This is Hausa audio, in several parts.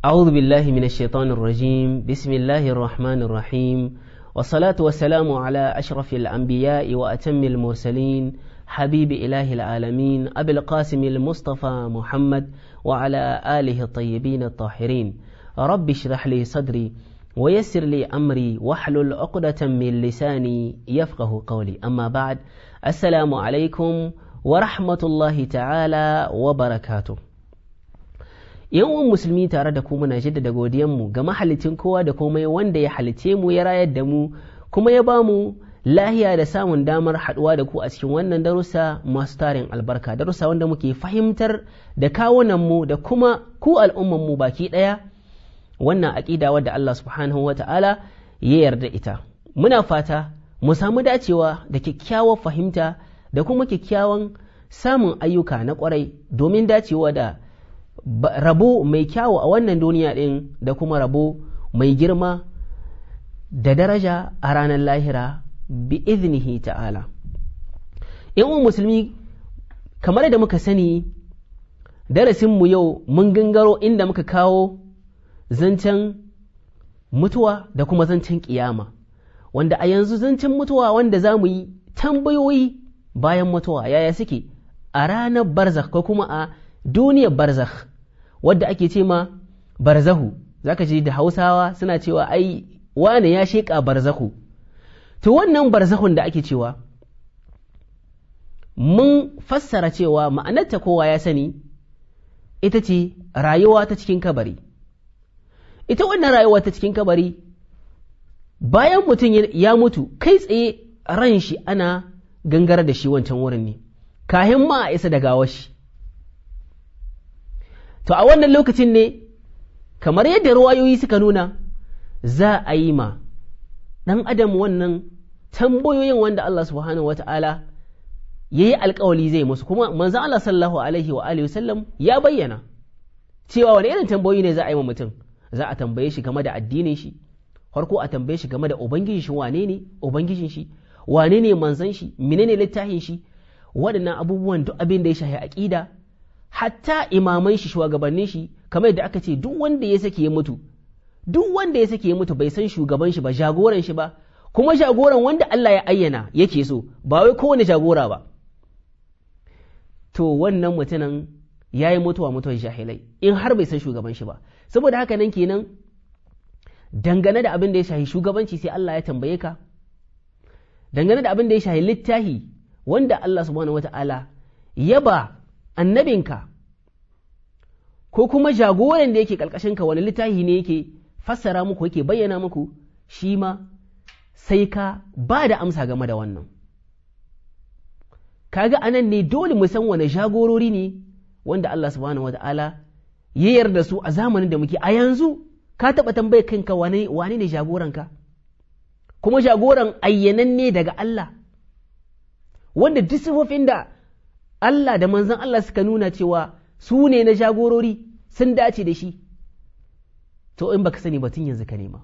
أعوذ بالله من الشيطان الرجيم. بسم الله الرحمن الرحيم، والصلاة والسلام على أشرف الأنبياء وأتم المرسلين، حبيب إله العالمين أبي القاسم المصطفى محمد وعلى آله الطيبين الطاهرين. رب اشرح لي صدري ويسر لي أمري واحلل عقدة من لساني يفقه قولي. أما بعد، السلام عليكم ورحمة الله تعالى وبركاته. Yan musulmi, tare da ku muna jaddada godiyanmu ga mahalicin kowa da komai wanda ya halice mu, ya rayar da mu, kuma ya ba mu lahiya da samun damar haɗuwa da ku a cikin wannan darussa masu tarin albarka, darussa wanda muke fahimtar da kawunanmu da kuma ku al'ummanmu baki ɗaya wannan aƙida wadda Allah subhanahu wa ta'ala ya yarda ita. Muna fata mu samu dacewa da kyakkyawar fahimta da kuma kyakkyawan samun ayyuka na ƙwarai domin dacewa da rabo mai kyawu a wannan duniya ɗin da kuma rabo mai girma da daraja a ranar lahira bi iznihi ta'ala. ‘Yan musulmi, kamar da muka sani, darasinmu yau mun gangaro inda muka kawo zancen mutuwa da kuma zancen ƙiyama, wanda a yanzu zancen mutuwa wanda za mu yi tambayoyi bayan mutuwa yaya suke a ranar barzakh ko kuma a duniyar barzakh wadda ake ce ma barzahu. Zaka ji da Hausawa suna cewa ai wane ya sheƙa barzahu. To wannan barzahun da ake cewa mun fassara cewa ma'anarta kowa ya sani ita ce rayuwa ta cikin kabari. Ita wannan rayuwa ta cikin kabari, bayan mutum ya mutu kai tsaye ran shi ana gangara da shi wancan wurin ne kahin ma a isa da gawar shi. To a wannan lokacin ne, kamar yadda ruwayoyi suka nuna, za a yi ma ɗan adam wannan tambayoyin wanda Allah subhanahu wa ta'ala ya yi alkawali zai musu, kuma manzan Allah sallallahu alaihi wa alihi wasallam ya bayyana cewa wani irin tambayoyi ne za a yi wa mutum. Za a tambaye shi game da addinin shi, farko a tambaye shi game da ubangijin shi, wane ne ubangijin shi, wane ne manzan shi, menene littafin shi, waɗannan abubuwan duk abin da ya shahi aqida, hatta imaman shi, shugabannin shi, kamar yadda aka ce duk wanda ya sake ya mutu bai san shugaban shi ba, jagoran shi ba, kuma jagoran wanda Allah ya ayyana yake so, ba wai kowane jagora ba, to wannan mutumin ya yi mutuwar jahilai in har bai san shugaban shi ba. Saboda haka nan kenan, dangane da abin da ya shahi shugabanci sai Allah ya tambaye ka, dangane da abin da ya shahi littahi wanda Allah subhanahu wata'ala ya ba annabinka ko kuma jagoran da yake ka wani littafi ne yake fassara muku, yake bayyana muku, shi ma sai ka ba da amsa game da wannan. Kaga anan ne dole mu san wani jagorori ne wanda Allah subhanahu wata'ala ya yarda su a zamanin da muke a yanzu. Ka taɓa tambayar kanka wane ne jagoranka, kuma jagoran ayyananne daga Allah, wanda duk sifofin da Allah da manzon Allah suka nuna cewa su ne na jagorori sun dace da shi. To in baka sani ba tun yanzu ka nema.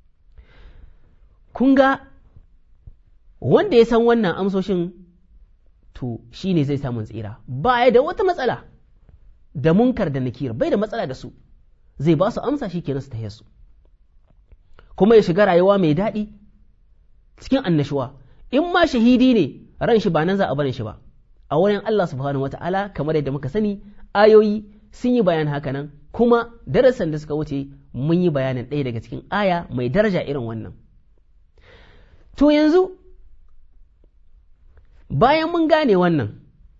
Kun ga wanda ya san wannan amsoshin, to shi ne zai samun tsira, baya da wata matsala da munkar da nakir, bai da matsala da su, zai ba su amsa shi kenan su tahe su, kuma ya shiga rayuwa mai daɗi cikin annashuwa. In ma shahidi ne, ran shi ba nan za a barin shi ba a wurin Allah subhanahu wata'ala, kamar yadda muka sani ayoyi sun yi bayan haka nan, kuma darasan da suka wuce mun yi bayanin ɗaya daga cikin aya mai daraja irin wannan. To yanzu bayan mun gane wannan,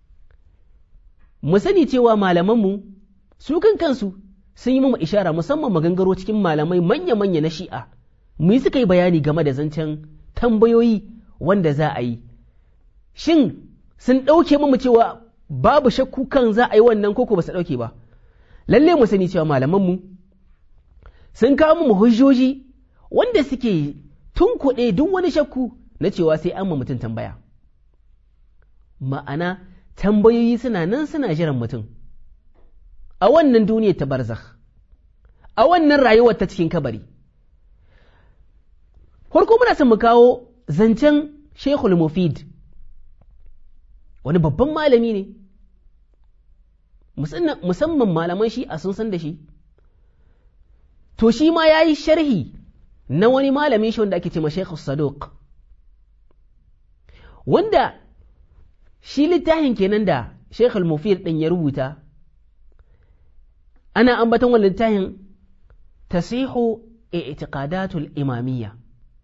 mu sani cewa malamanmu su kansu sun yi mu ishara, musamman magangaro cikin malamai manya-manya na shi'a, mu suka yi bayani game da zancen tambayoyi wanda za a yi. Shin sun ɗauke mu cewa babu shakku kan za a yi wannan koko ba su ɗauke ba? Lalle mu sani cewa malamanmu sun kawo mu hujjoji wanda suke tunkuɗe duk wani shakku na cewa sai an ma mutum tambaya. Ma'ana tambayoyi suna nan suna jiran mutum a wannan duniyar ta barzakh, a wannan rayuwar ta cikin kabari. Farko muna son mu kawo zancen Sheikhul Mufid, wani babban malami ne, musamman malaman shi a sun san da shi, to shi ma ya yi sharhi na wani malamin shi wanda ake ce ma Sheikh Saduq, wanda shi littafin kenan da Sheikh al-Mufid ɗin ya rubuta, ana ambaton wannan littafin tasihu i'tiqadatul imamiyya.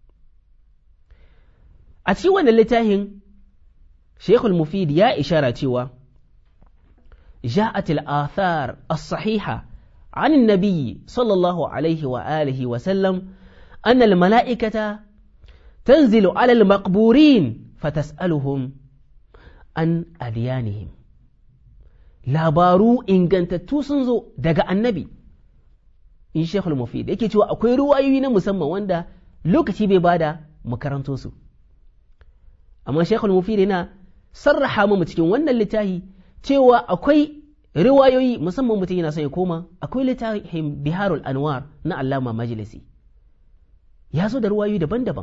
A cikin wannan littafin Sheikh al-Mufid ya ishara cewa جاءت الآثار الصحيحة عن النبي صلى الله عليه وآله وسلم أن الملائكة تنزل على المقبورين فتسألهم عن أديانهم. labaru ingantattu sun zo daga annabi in Sheikhul Mufid yake cewa akwai ruwayoyi na musamman wanda lokaci bai bada makaranto su, amma Sheikhul Mufid yana sarraha mu cikin wannan littafi cewa akwai riwayoyi musamman mutum yana son ya koma, akwai littafin Biharul Anwar na Allama Majlisi ya zo da riwayoyi daban-daban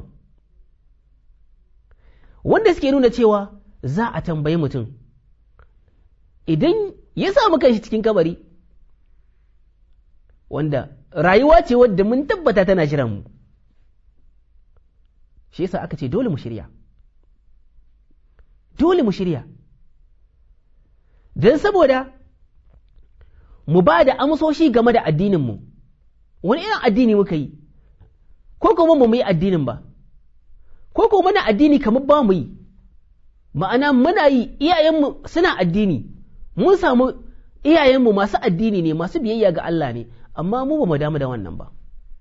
wanda suke nuna cewa za a tambayi mutum idan ya samu kanshi cikin kabari, wanda rayuwa ce wadda mun tabbata tana shirin mu, shi yasa aka ce dole mu shirya, dole mu shirya don saboda mu ba da amsoshi game da addininmu. Wani irin addini muka yi, ko kuma mu yi addinin ba, ko kuma muna addini kamar ba mu yi, ma'ana muna yi iyayenmu suna addini, mun samu iyayenmu masu addini ne, masu biyayya ga Allah ne, amma mu ba mu damu da wannan ba.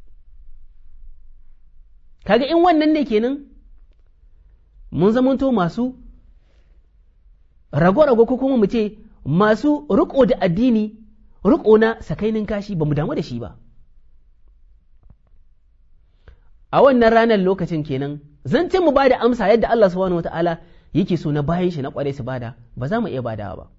Kaga in wannan ne kenan mun zamanto masu rago-rago ko kuma mu ce masu riko da addini, riko na sakainin kashi, ba mu damu da shi ba. A wannan ranar lokacin kenan zancen mu ba da amsa yadda Allah subhanahu wata'ala yake so na bayan shi na kware su bada, ba za mu iya badawa ba,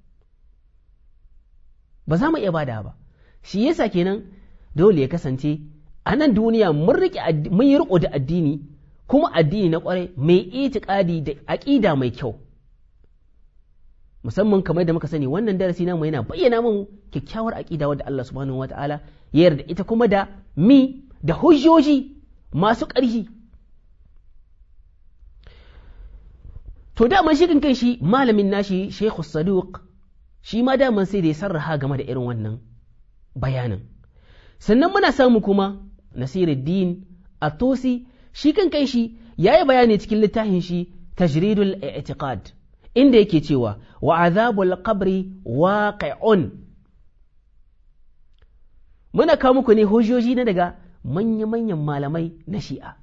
ba za mu iya badawa ba. Shi yasa kenan dole ya kasance a nan duniya mun yi riko da addini, kuma addini na kware mai itikadi da aqida mai kyau. Musamman kamar da muka sani wannan darasi namu yana bayyana mu kyakkyawar aqida wadda Allah subhanahu wata'ala ya yarda ita, kuma da da hujjoji masu ƙarfi. To daman shi kan shi malamin nashi Sheikh Saduq shi ma daman sai da ya sarraha game da irin wannan bayanin. Sannan muna samu kuma Nasiruddin At-Tusi shi kan shi yayi bayani cikin littafin shi Tajridul I'tiqad, inda yake cewa wa azabul qabri waqi'un. Muna kawo muku ne hujjoji na daga manya-manyan malamai na Shi'a,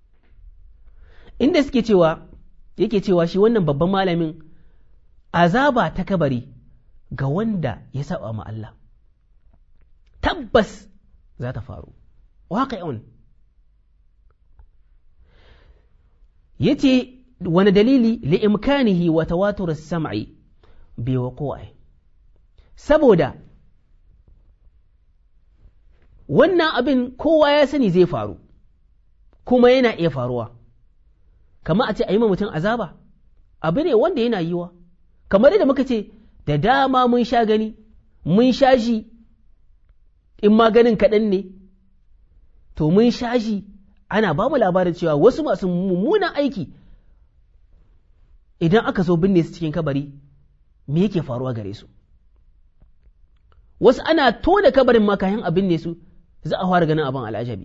inda suke cewa yake cewa shi wannan babban malamin azaba ta kabari ga wanda ya saba ma Allah tabbas za ta faru, waqi'un. Yace wani dalili li'imkanihi wa tawatur as-sam'i bi wuqu'i, saboda wannan abin kowa ya sani zai faru kuma yana iya faruwa. Kamar a ce a yi mutum azaba abu ne wanda yana yiwa, kamar da muka ce da dama mun sha gani, mun sha shi, in maganin kaɗan ne to mun sha shi ana ba mu labarin cewa wasu masu mummunan aiki idan aka so binne su cikin kabari me yake faruwa gare su. Wasu ana tona kabarin makayin a binne su za a fara ganin abin al'ajabi.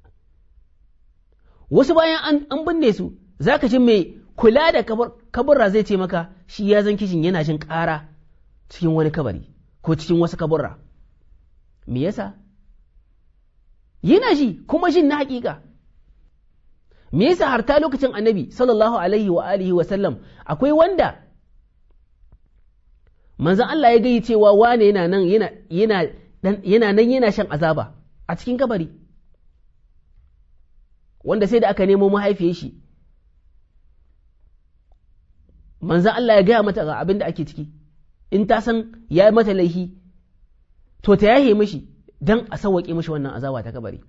Wasu bayan an binne su za ka ji mai kula da kaburra zai ce maka shi ya zan kishin yana jin ƙara cikin wani kabari ko cikin wasu kaburra. Me yasa? Yana ji kuma jin na hakika. Me yasa har ta lokacin annabi sallallahu alaihi wa alihi wa sallam akwai wanda manzon Allah ya gayi cewa wane yana nan yana shan azaba a cikin kabari, wanda sai da aka nemo mahaifiyar shi manzon Allah ya gaya mata ga abin da ake ciki, in ta san ya yi mata laifi to ta yahe mishi don a sauwaƙe mishi wannan azaba ta kabari.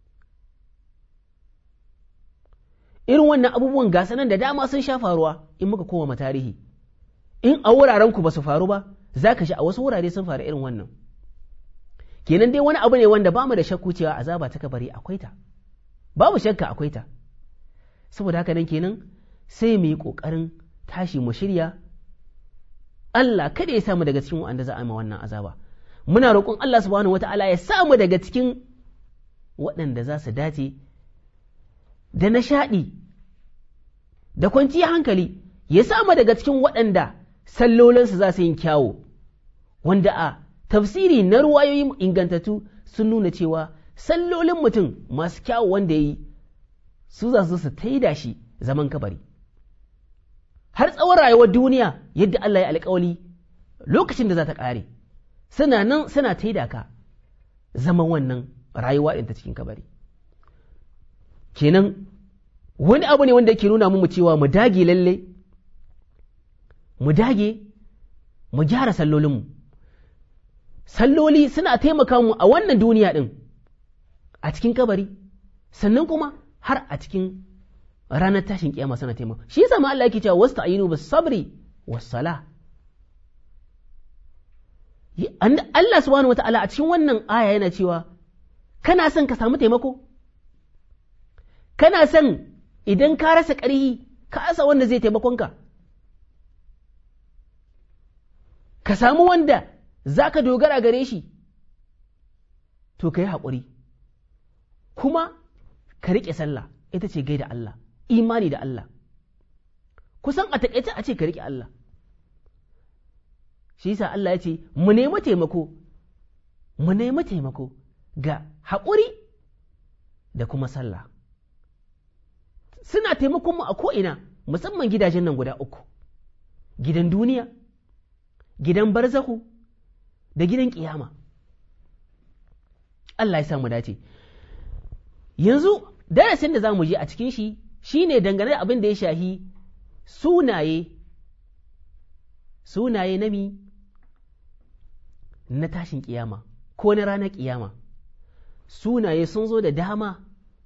Irin wannan abubuwan gasa nan da dama sun sha faruwa in muka koma tarihi. In a wuraren ku ba su faru ba, za ka shi a wasu wurare sun faru irin wannan. kenan dai wani abu ne wanda ba mu da shakku cewa azaba ta kabari akwai ta, babu shakka akwai ta. Saboda haka nan kenan sai mu yi ƙoƙarin tashi mu shirya, Allah kada ya samu daga cikin wanda za a yi wannan azaba. Muna roƙon Allah subhanahu wata'ala ya samu daga cikin waɗanda za su dace da nishaɗi da kwanciyar hankali, ya samu daga cikin waɗanda sallolinsu za su yin kyawo, wanda a tafsiri na ruwayoyi ingantattu sun nuna cewa sallolin mutum masu kyawo wanda ya yi su za su taida shi zaman kabari har tsawon rayuwar duniya, yadda Allah ya alƙawali lokacin da za ta ƙare suna nan suna taida ka zaman wannan rayuwa ɗin ta cikin kabari. Kenan wani abu ne wanda yake nuna mu cewa mu dage lalle, mu dage mu gyara sallolinmu. Salloli suna taimaka mu a wannan duniya ɗin a cikin kabari, sannan kuma har a cikin ranar tashin kiyama suna taimaka. Shi yasa ma Allah yake cewa wasta'inu bis sabri was sala. Allah subhanahu wata'ala a cikin wannan aya yana cewa kana son ka samu taimako, kana son idan ka rasa ƙarhi ka asa wanda zai taimakonka, ka samu wanda za ka dogara gare shi, to ka yi haƙuri kuma ka riƙe sallah, ita ce gaida Allah, imani da Allah. Kusan a taƙaice a ce ka riƙe Allah. Shi yasa Allah ya ce mu nemi taimako ga haƙuri da kuma sallah. Suna taimakon mu a ko'ina, musamman gidajen nan guda uku, gidan duniya, gidan barzahu da gidan ƙiyama. Allah ya samu dace. Yanzu darasin da za mu je a cikin shi ne dangane da abin da ya shahi sunaye na tashin ƙiyama ko na ranar ƙiyama. Sunaye sun zo da dama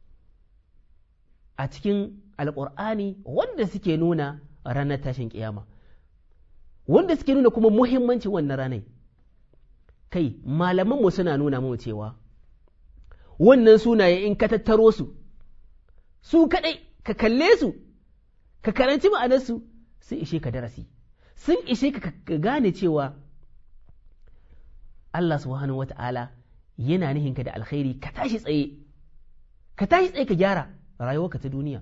a cikin alƙur'ani wanda suke nuna ranar tashin ƙiyama, wanda suke nuna kuma muhimmancin wannan ranar. Kai, malamanmu suna nuna mu cewa wannan sunaye in ka tattaro su kaɗai ka kalle su, ka karanci ma'anarsu, sun ishe ka darasi, sun ishe ka gane cewa Allah subhanahu wata'ala yana nihinka da alkhairi. Ka tashi tsaye ka gyara rayuwarka ta duniya.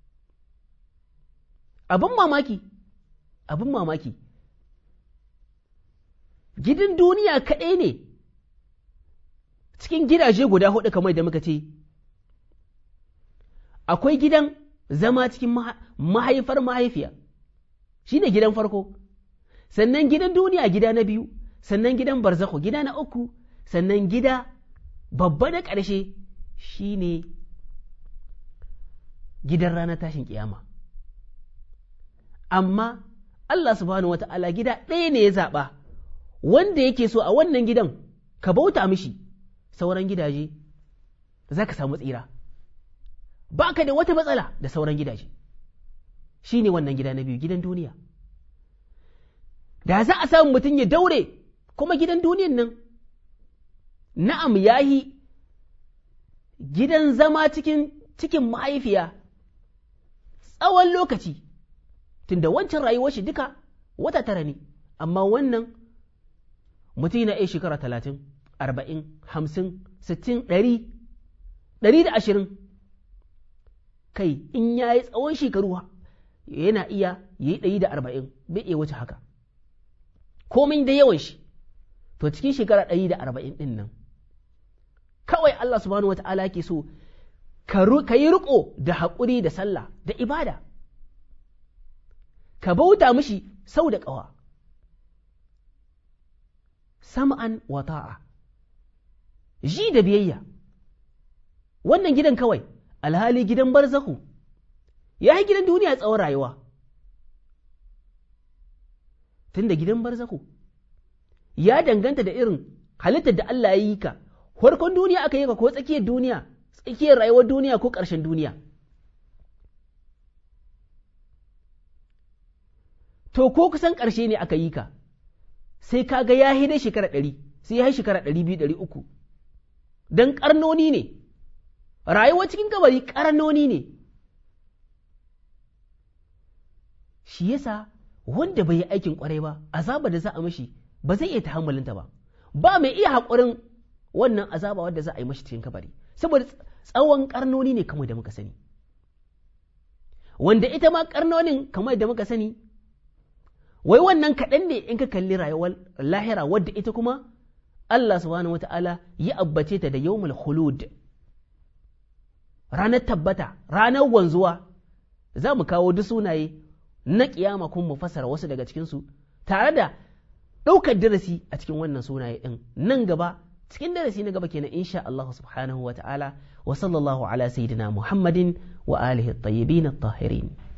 Abin mamaki gidan duniya kaɗai ne cikin gidaje guda hudu kamar da muka ce, akwai gidan zama cikin mahaifar mahaifiya, shi ne gidan farko, sannan gidan duniya gida na biyu, sannan gidan barzakho gida na uku, sannan gida babba na ƙarshe shi ne gidan ranar tashin ƙiyama. Amma Allah subhanahu wata'ala gida ɗaya ne ya zaɓa wanda yake so a wannan gidan ka bauta mishi, sauran gidaje za ka samu tsira, ba ka da wata matsala da sauran gidaje. Shi ne wannan gida na biyu, gidan duniya. Da za a samu mutum ya daure kuma gidan duniyan nan, na'am yahi gidan zama cikin mahaifiya tsawon lokaci, tunda wancan rayuwar shi duka wata 9 ne, amma wannan mutum na iya shekara 30, 40, 50, 60, 100, 120. Kai, in ya yi tsawon shekaru yana iya yi 140, bai iya wuce haka, komai da yawan shi. To cikin shekara 140 ɗin nan, kawai Allah subhanahu wata'ala ke so ka yi riƙo da haƙuri da sallah da ibada, ka bauta mishi sau da ƙawa, sam'an wa ta'a, ji da biyayya. Wannan gidan kawai, alhali gidan barzahu ya yi gidan duniya tsawon rayuwa, tunda gidan barzahu ya danganta da irin halittar da Allah ya yi ka, farkon duniya aka yi ka ko tsakiyar duniya, tsakiyar rayuwar duniya ko ƙarshen duniya. To ko kusan ƙarshe ne aka yi ka, sai ka ga ya dai shekara 100, sai ya yi shekara 200, 300, don ƙarnoni ne, rayuwa cikin kabari ƙarnoni ne. Shi yasa wanda bai yi aikin ƙwarai ba, azaba da za a mashi ba zai iya tahammalinta ba, ba mai iya haƙurin wannan azaba wadda za a yi mashi cikin kabari, saboda tsawon ƙarnoni ne kamar da muka sani. Wanda ita ma ƙarnonin kamar da muka sani, wai wannan kaɗan ne in ka kalli rayuwar lahira wadda ita kuma Allah subhanahu wata'ala ya abbace ta da yawmul khulud, ranar tabbata, ranar wanzuwa. Za mu kawo duk sunaye na kiyama kuma mu fassara wasu daga cikinsu tare da ɗaukar darasi a cikin wannan sunaye ɗin nan gaba, cikin darasi na gaba kenan insha Allah subhanahu wata'ala. Wa sallallahu ala sayyidina Muhammadin wa alihi at-tayyibin at-tahirin.